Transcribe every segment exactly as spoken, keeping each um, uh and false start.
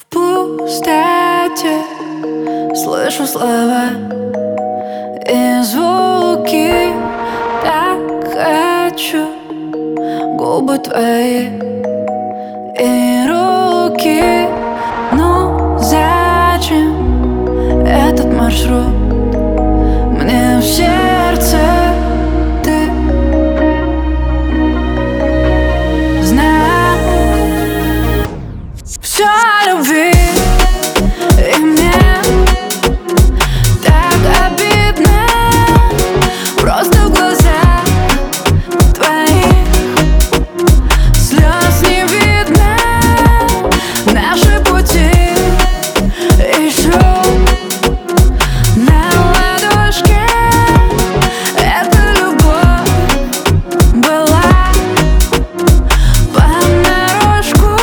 В пустоте слышу слова и звуки. Так хочу губы твои и руки. Ну зачем этот маршрут? Мне в сердце ты. Знаю всё о любви, и мне так обидно. Просто в глазах твоих слез не видно. Наши пути еще на ладошке. Эта любовь была понарошку.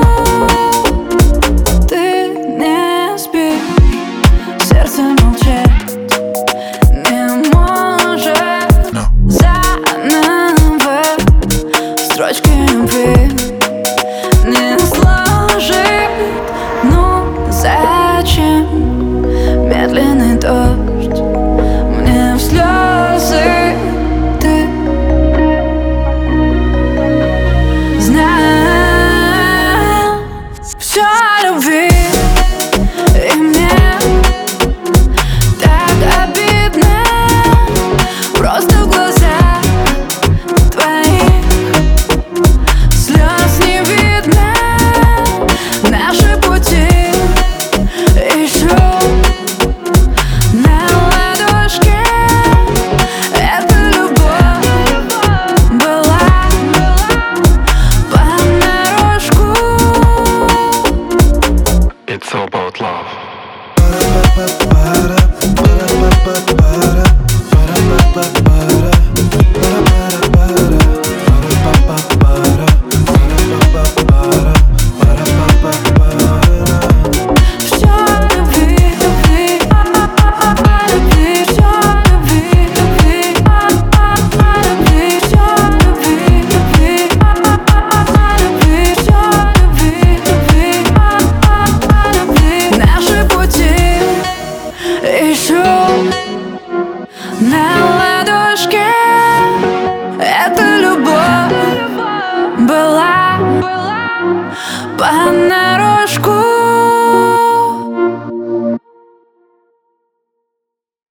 Ты не спишь, сердце молчать не может. No. Заново строчки любви не сложить. Ну зачем медленный дождь мне в слезы? Ты. Знаю всё о любви, и мне так обидно. Просто в глазах твоих слез не видно. Наши пути еще на ладошке. Эта любовь была понарошку. It's all about love. Ba-da-ba-ba-ba-da, ba-da-ba-ba-ba-da, ba-da-ba-ba-ba-da.